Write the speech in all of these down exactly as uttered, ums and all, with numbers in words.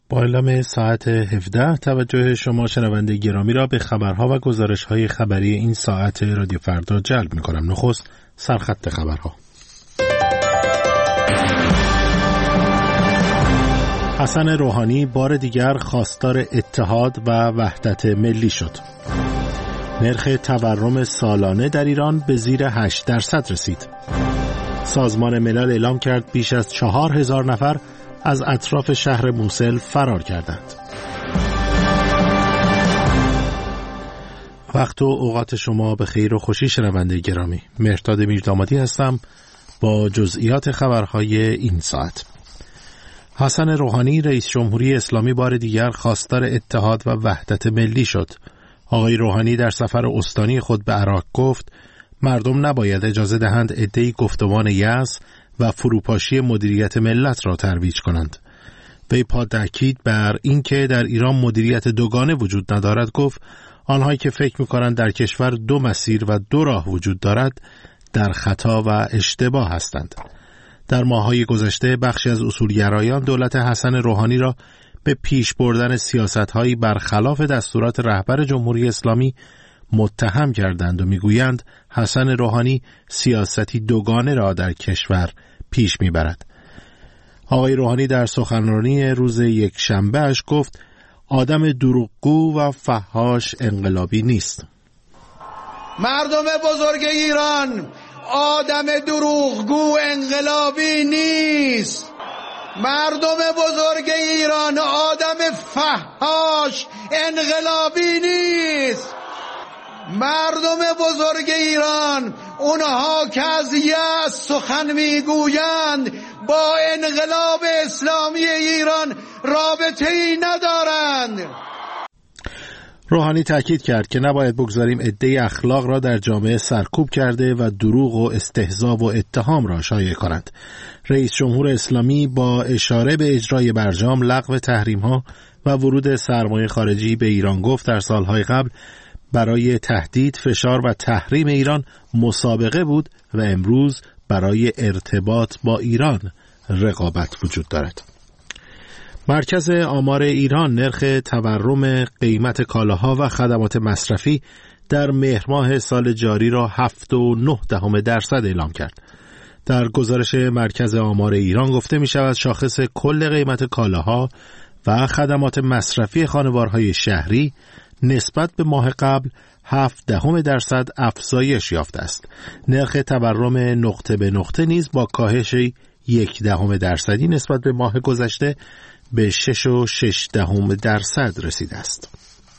با اعلام ساعت هفده توجه شما شنونده گرامی را به خبرها و گزارش‌های خبری این ساعت رادیو فردا جلب می‌کنم. نخست سرخط خبرها. حسن روحانی بار دیگر خواستار اتحاد و وحدت ملی شد. نرخ تورم سالانه در ایران به زیر هشت درصد رسید. سازمان ملل اعلام کرد بیش از چهار هزار نفر از اطراف شهر موسل فرار کردند. وقت و اوقات شما به خیر و خوشی شنونده گرامی. مهرداد میردامادی هستم با جزئیات خبرهای این ساعت. حسن روحانی رئیس جمهوری اسلامی بار دیگر خواستار اتحاد و وحدت ملی شد. آقای روحانی در سفر استانی خود به عراق گفت مردم نباید اجازه دهند عده‌ای گفتمان یأس و فروپاشی مدیریت ملت را ترویج کنند. وی پا-تأکید بر اینکه در ایران مدیریت دوگانه وجود ندارد گفت آنهایی که فکر می‌کنند در کشور دو مسیر و دو راه وجود دارد در خطا و اشتباه هستند. در ماه‌های گذشته بخشی از اصولگرایان دولت حسن روحانی را به پیش بردن سیاست‌هایی برخلاف دستورات رهبر جمهوری اسلامی متهم کردند و میگویند حسن روحانی سیاستی دوگانه را در کشور پیش میبرد. آقای روحانی در سخنرانی روز یک شنبه اش گفت آدم دروغگو و فحاش انقلابی نیست. مردم بزرگ ایران، آدم دروغگو انقلابی نیست. مردم بزرگ ایران، آدم فحاش انقلابی نیست. مردم بزرگ ایران، اونها که از یأس سخن میگویند با انقلاب اسلامی ایران رابطه ای ندارند. روحانی تأکید کرد که نباید بگذاریم عده‌ای اخلاق را در جامعه سرکوب کرده و دروغ و استهزا و اتهام را شایع کنند. رئیس جمهور اسلامی با اشاره به اجرای برجام، لغو تحریم‌ها و ورود سرمایه خارجی به ایران گفت در سالهای قبل برای تهدید، فشار و تحریم ایران مسابقه بود و امروز برای ارتباط با ایران رقابت وجود دارد. مرکز آمار ایران نرخ تورم قیمت کالاها و خدمات مصرفی در مهر ماه سال جاری را هفت و نه دهم درصد اعلام کرد. در گزارش مرکز آمار ایران گفته می شود شاخص کل قیمت کالاها و خدمات مصرفی خانوارهای شهری نسبت به ماه قبل هفت دهم درصد افزایش یافته است. نرخ تورم نقطه به نقطه نیز با کاهش یک دهم درصدی نسبت به ماه گذشته به شش و شش دهم درصد رسیده است.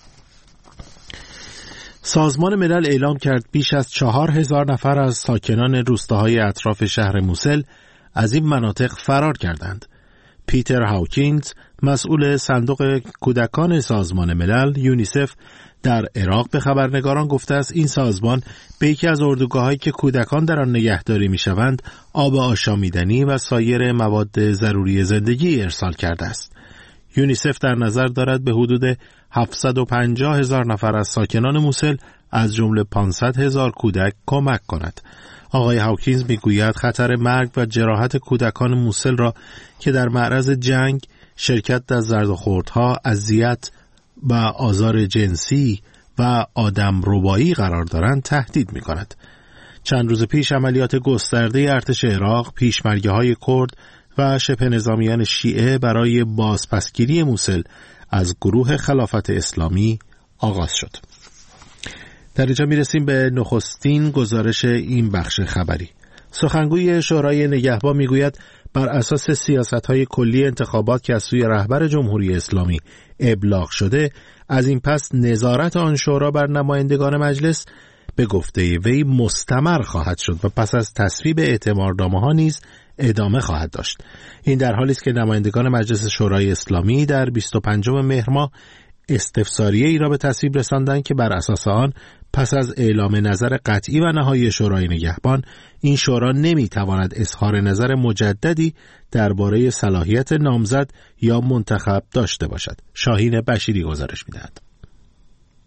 سازمان ملل اعلام کرد بیش از چهار هزار نفر از ساکنان روستاهای اطراف شهر موسل از این مناطق فرار کردند. پیتر هاوکینز، مسئول صندوق کودکان سازمان ملل یونیسف، در عراق به خبرنگاران گفته است این سازمان به یکی از اردوگاه‌هایی که کودکان در آن نگهداری می‌شوند آب آشامیدنی و سایر مواد ضروری زندگی ارسال کرده است. یونیسف در نظر دارد به حدود هفتصد و پنجاه هزار نفر از ساکنان موسل از جمله پانصد هزار کودک کمک کند. آقای هاوکینز میگوید خطر مرگ و جراحت کودکان موسل را که در معرض جنگ، شرکت در زرد-و-خوردها، اذیت و آزار جنسی و آدم ربایی قرار دارند تهدید می کند. چند روز پیش عملیات گسترده ارتش عراق، پیشمرگه‌های کرد و شبه نظامیان شیعه برای بازپسگیری موسل از گروه خلافت اسلامی آغاز شد. در اینجا می رسیم به نخستین گزارش این بخش خبری. سخنگوی شورای نگهبان می گوید بر اساس سیاست‌های کلی انتخابات که از سوی رهبر جمهوری اسلامی ابلاغ شده، از این پس نظارت آن شورا بر نمایندگان مجلس به گفته وی مستمر خواهد شد و پس از تصویب اعتمادنامه‌ها نیز ادامه خواهد داشت. این در حالی است که نمایندگان مجلس شورای اسلامی در بیست و پنجم مهر ماه استفساریه ای را به تصویب رساندند که بر اساس آن پس از اعلام نظر قطعی و نهایی شورای نگهبان این شورا نمیتواند اظهار نظر مجددی درباره صلاحیت نامزد یا منتخب داشته باشد. شاهین بشیری گزارش می‌دهد.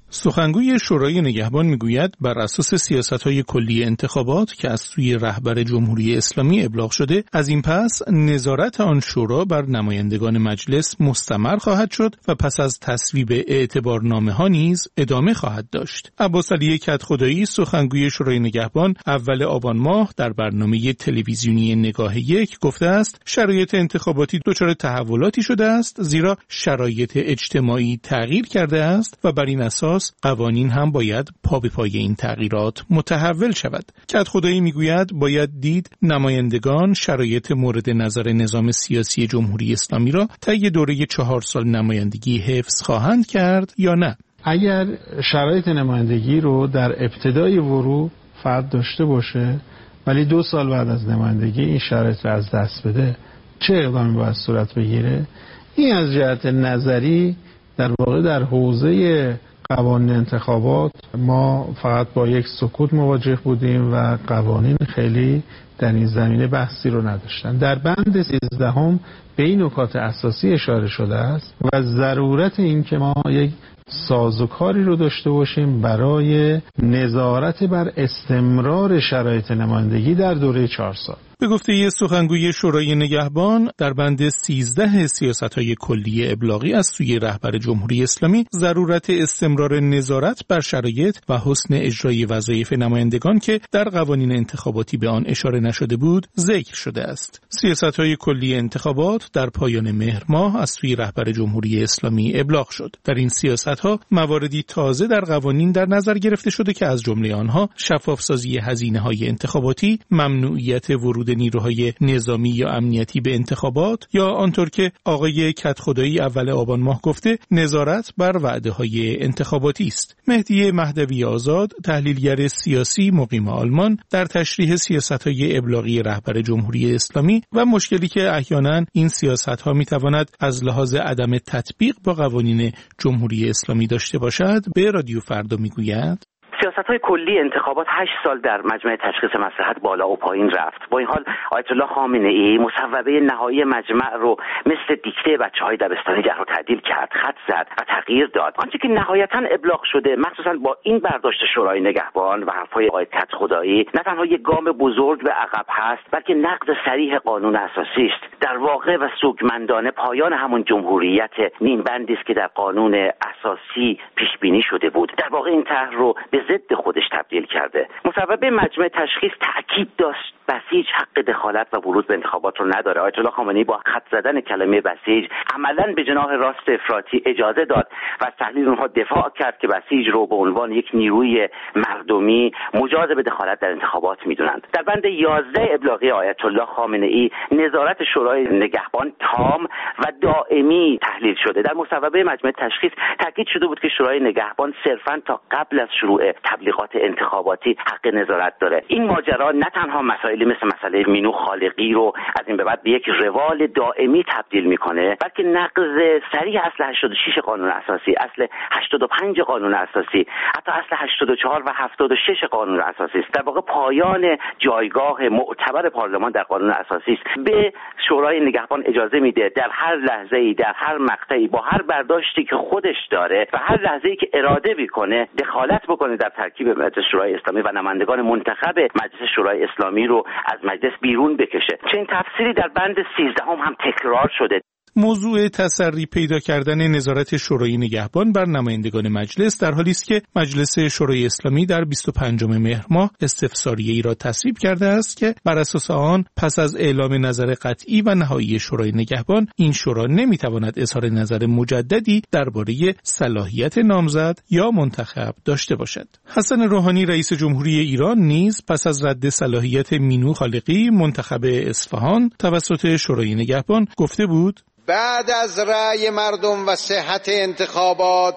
سخنگوی شورای نگهبان میگوید بر اساس سیاست‌های کلی انتخابات که از سوی رهبر جمهوری اسلامی ابلاغ شده، از این پس نظارت آن شورا بر نمایندگان مجلس مستمر خواهد شد و پس از تصویب اعتبارنامه‌ها نیز ادامه خواهد داشت. عباس علی کدخدایی، سخنگوی شورای نگهبان، اول آبان ماه در برنامه تلویزیونی نگاه یک گفته است شرایط انتخاباتی دچار تحولاتی شده است، زیرا شرایط اجتماعی تغییر کرده است و بر این اساس قوانین هم باید پا به پای این تغییرات متحول شود. کدخدایی میگوید باید دید نمایندگان شرایط مورد نظر نظام سیاسی جمهوری اسلامی را طی دوره چهار سال نمایندگی حفظ خواهند کرد یا نه. اگر شرایط نمایندگی رو در ابتدای ورود فرد داشته باشه ولی دو سال بعد از نمایندگی این شرایط رو از دست بده، چه اقدامی باید صورت بگیره؟ این از جهت نظری در واقع در حوزه قوانین انتخابات ما فقط با یک سکوت مواجه بودیم و قوانین خیلی در این زمینه بحثی رو نداشتن. در بند سیزدهم به این نکات اساسی اشاره شده است و ضرورت این که ما یک سازوکاری رو داشته باشیم برای نظارت بر استمرار شرایط نمایندگی در دوره چهار سال. به گفته سخنگوی شورای نگهبان، در بند سیزده سیاست‌های کلی ابلاغی از سوی رهبر جمهوری اسلامی ضرورت استمرار نظارت بر شرایط و حسن اجرای وظایف نمایندگان که در قوانین انتخاباتی به آن اشاره نشده بود ذکر شده است. سیاست‌های کلی انتخابات در پایان مهر ماه از سوی رهبر جمهوری اسلامی ابلاغ شد. در این سیاست‌ها مواردی تازه در قوانین در نظر گرفته شده که از جمله آنها شفاف‌سازی هزینه‌های انتخاباتی، ممنوعیت ورود نیروهای نظامی یا امنیتی به انتخابات یا آنطور که آقای کدخدایی اول آبان ماه گفته نظارت بر وعده‌های انتخاباتی است. مهدی مهدوی آزاد، تحلیلگر سیاسی مقیم آلمان، در تشریح سیاست‌های ابلاغی رهبر جمهوری اسلامی و مشکلی که احیانا این سیاست‌ها می‌تواند از لحاظ عدم تطبیق با قوانین جمهوری اسلامی داشته باشد، به رادیو فردا میگوید: سیاست‌های کلی انتخابات هشت سال در مجمع تشخیص مصلحت بالا و پایین رفت. با این حال آیت الله خامنه‌ای مصوبه نهایی مجمع رو مثل دیکته بچه‌های دبستانی جهر و تعدیل کرد، خط زد و تغییر داد. آنچه که نهایتاً ابلاغ شده، مخصوصاً با این برداشت شورای نگهبان و حرف‌های آقای کدخدایی، نه تنها یک گام بزرگ به عقب هست، بلکه نقض صریح قانون اساسی است. در واقع و سوگمندانه پایان همون جمهوریت نیم بندی است که در قانون اساسی پیش بینی شده بود. در واقع این طرح رو به ضد خودش تبدیل کرده. مصوبه مجمع تشخیص تاکید داشت بسیج حق دخالت و ورود به انتخابات رو نداره. آیت الله خامنه‌ای با خط زدن کلمه بسیج عملاً به جناح راست افراطی اجازه داد و از تحلیل اونها دفاع کرد که بسیج رو به عنوان یک نیروی مردمی مجاز به دخالت در انتخابات میدونند. در بند یازده ابلاغی آیت الله خامنه‌ای نظارت شورای نگهبان تام و دائمی تحلیل شده. در مصوبه مجمع تشخیص تاکید شده بود که شورای نگهبان صرفاً تا قبل از شروع تبلیغات انتخاباتی حق نظارت داره. این ماجرا نه تنها مسائلی مثل مسئله مینو خالقی رو از این به بعد به یک روال دائمی تبدیل میکنه، بلکه نقض صریح اصل هشتاد و شش قانون اساسی، اصل هشتاد و پنج قانون اساسی، حتی اصل هشتاد و چهار و هفتاد و شش قانون اساسی است. در واقع پایان جایگاه معتبر پارلمان در قانون اساسی است. به شورای نگهبان اجازه میده در هر لحظه‌ای، در هر مقطعی، با هر برداشتی که خودش داره و هر لحظه‌ای که اراده میکنه دخالت بکنه در ترکیب مجلس شورای اسلامی و نمایندگان منتخب مجلس شورای اسلامی رو از مجلس بیرون بکشه. چنین تفسیری در بند سیزدهم هم تکرار شده. موضوع تسری پیدا کردن نظارت شورای نگهبان بر نمایندگان مجلس در حالی است که مجلس شورای اسلامی در بیست و پنجم مهر ماه استفساریه‌ای را تصویب کرده است که بر اساس آن پس از اعلام نظر قطعی و نهایی شورای نگهبان این شورا نمیتواند اظهار نظر مجددی درباره صلاحیت نامزد یا منتخب داشته باشد. حسن روحانی رئیس جمهوری ایران نیز پس از رد صلاحیت مینو خالقی منتخب اصفهان توسط شورای نگهبان گفته بود: بعد از رأی مردم و صحت انتخابات،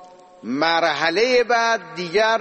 مرحله بعد دیگر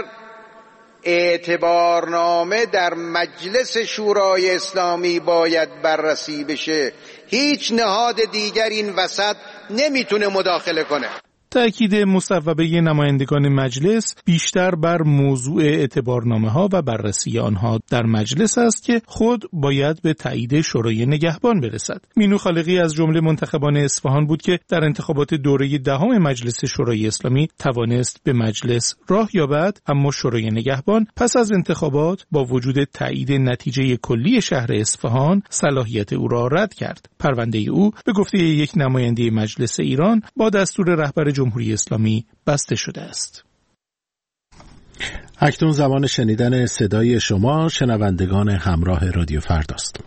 اعتبارنامه در مجلس شورای اسلامی باید بررسی بشه. هیچ نهاد دیگر این وسط نمیتونه مداخله کنه. تأکید مصوبه نمایندگان مجلس بیشتر بر موضوع اعتبارنامه‌ها و بررسی آنها در مجلس است که خود باید به تایید شورای نگهبان برسد. مینو خالقی از جمله منتخبان اصفهان بود که در انتخابات دوره دهم مجلس شورای اسلامی توانست به مجلس راه یابد، اما شورای نگهبان پس از انتخابات با وجود تایید نتیجه کلی شهر اصفهان صلاحیت او را رد کرد. پرونده او به گفته یک نماینده مجلس ایران با دستور رهبر جمهوری اسلامی بسته شده است. اکنون زمان شنیدن صدای شما شنوندگان همراه رادیو فرداست.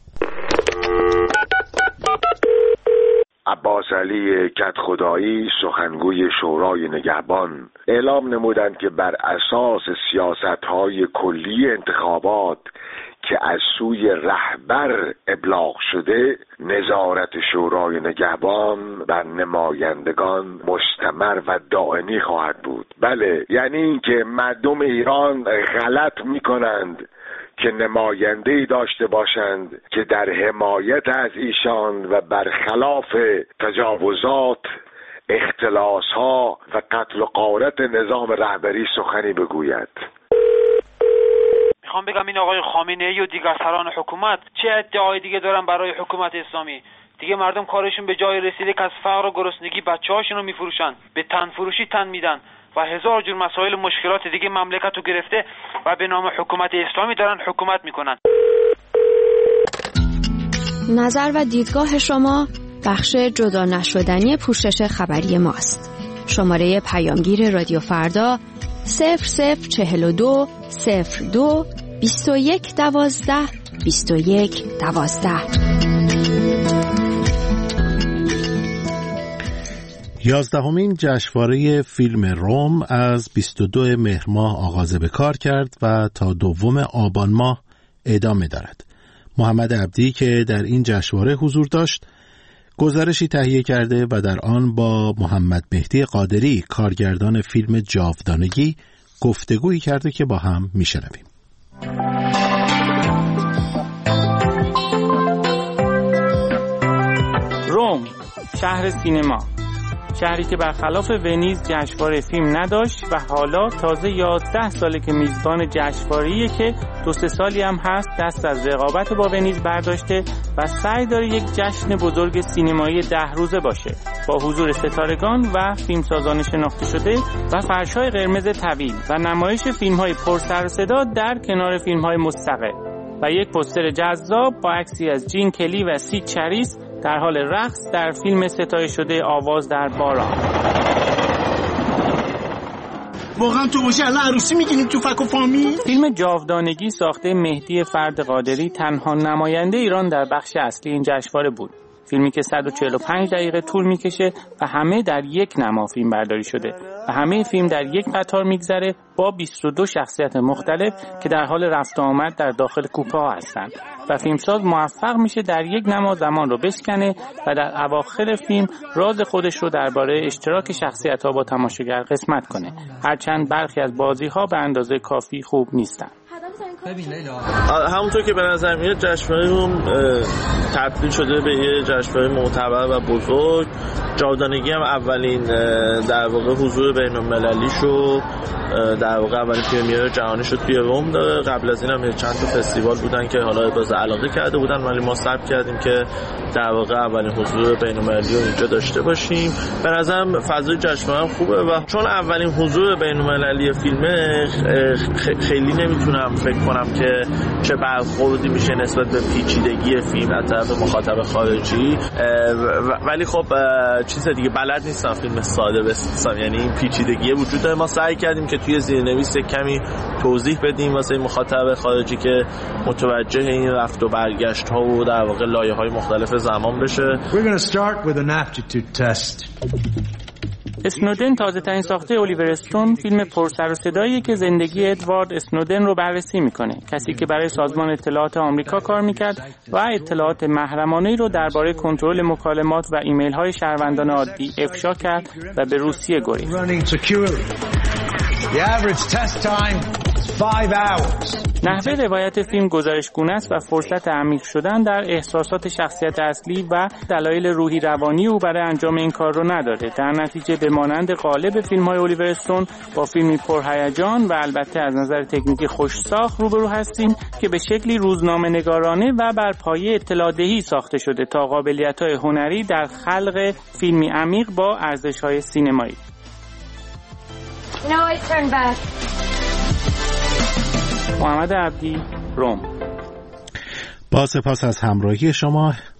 عباس علی کدخدایی سخنگوی شورای نگهبان اعلام نمودند که بر اساس سیاست‌های کلی انتخابات که از سوی رهبر ابلاغ شده، نظارت شورای نگهبان بر نمایندگان مستمر و دائمی خواهد بود. بله، یعنی اینکه مردم ایران غلط می‌کنند که نماینده‌ای داشته باشند که در حمایت از ایشان و برخلاف تجاوزات، اختلاس‌ها و قتل و غارت نظام رهبری سخنی بگوید. میخوام بگم این آقای خامنه‌ای و دیگر سران حکومت چه ادعای دیگه دارن برای حکومت اسلامی؟ دیگه مردم کارشون به جای رسیده که از فقر و گرسنگی بچه‌هاشون رو میفروشن، به تن فروشی تن میدن و هزار جور مسائل مشکلات دیگه مملکت رو گرفته و به نام حکومت اسلامی دارن حکومت میکنن. نظر و دیدگاه شما بخش جدا نشدنی پوشش خبری ماست. شماره پیامگیر رادیو فردا صفر صفر چهل و دو صفر دو بیست و یک دوازده بیست و یک دوازده. یازدهمین جشنواره فیلم روم از بیست و دو مهر ماه آغاز به کار کرد و تا دوم آبان ماه ادامه دارد. محمد عبدی که در این جشنواره حضور داشت گزارشی تهیه کرده و در آن با محمد مهدی قادری کارگردان فیلم جاودانگی گفتگویی کرده که با هم میشنویم. روم، شهر سینما، شهری که برخلاف ونیز جشنواره فیلم نداشت و حالا تازه یازده ساله که میزبان جشنواره‌ایه که دو سه سالی هم هست دست از رقابت با ونیز برداشته و سعی داره یک جشن بزرگ سینمایی ده روزه باشه با حضور ستارگان و فیلمسازان شناخته شده و فرش‌های قرمز طویل و نمایش فیلم‌های پر سر و صدا در کنار فیلم‌های مستقل و یک پوستر جذاب با عکسی از جین کلی و سی چریس در حال رقص در فیلم ستایش شده آواز در باران. واقعا تو باشه الان عروسی میگیریم تو فک و فامیل. فیلم جاودانگی ساخته مهدی فرد قادری تنها نماینده ایران در بخش اصلی این جشنواره بود. فیلمی که صد و چهل و پنج دقیقه طول میکشه و همه در یک نما فیلم برداری شده و همه فیلم در یک قطار میگذره با بیست و دو شخصیت مختلف که در حال رفت و آمد در داخل کوپه ها هستند و فیلمساز موفق میشه در یک نما زمان رو بشکنه و در اواخر فیلم راز خودش رو درباره اشتراک شخصیت ها با تماشاگر قسمت کنه، هرچند برخی از بازی ها به اندازه کافی خوب نیستن. همونطور که به نظر میاد جشنواره روم تبدیل شده به یه جشنواره معتبر و بزرگ. جاودانگی هم اولین در واقع حضور بین‌المللی شو در واقع اولین پرمیر جهانی شد توی روم داره. قبل از این هم چند تا فستیوال بودن که حالا باز علاقه کرده بودن ولی ما ثبت کردیم که در واقع اولین حضور بین‌المللی رو اینجا داشته باشیم. به نظرم فضای جشنواره خوبه و چون اولین حضور بین‌المللی فیلمه خیلی نمیتونم فکر کنم که چه برخوردی میشه نسبت به پیچیدگی فیلم از طرف مخاطب خارجی، ولی خب چیز دیگه بلد نیستم فیلم ساده بسازم، یعنی این پیچیدگی وجود داره. ما سعی کردیم که توی زیرنویس کمی توضیح بدیم واسه مخاطب خارجی که متوجه این رفت و برگشت ها و در واقع لایه های مختلف زمان بشه. We're going to start with an aptitude test. اسنودن تازه ترین ساخته الیور استون فیلم پر سر و صدایی که زندگی ادوارد اسنودن رو بررسی میکنه، کسی که برای سازمان اطلاعات آمریکا کار میکرد و اطلاعات محرمانه‌ای رو درباره کنترل مکالمات و ایمیل های شهروندان عادی افشا کرد و به روسیه گریخت. The average test time is five hours. نحوه روایت فیلم گزارشگونه است و فرصت عمیق شدن در احساسات شخصیت اصلی و دلایل روحی روانی او برای انجام این کار رو نداره. در نتیجه به مانند غالب فیلم‌های الیور استون با فیلمی پرهیجان و البته از نظر تکنیکی خوش ساخت روبرو هستیم که به شکلی روزنامه‌نگارانه و بر پایه اطلاع‌دهی ساخته شده تا قابلیت‌های هنری در خلق فیلمی عمیق با ارزش‌های سینمایی. No, I turn back. محمد عبدی، روم. با سپاس از همراهی شما.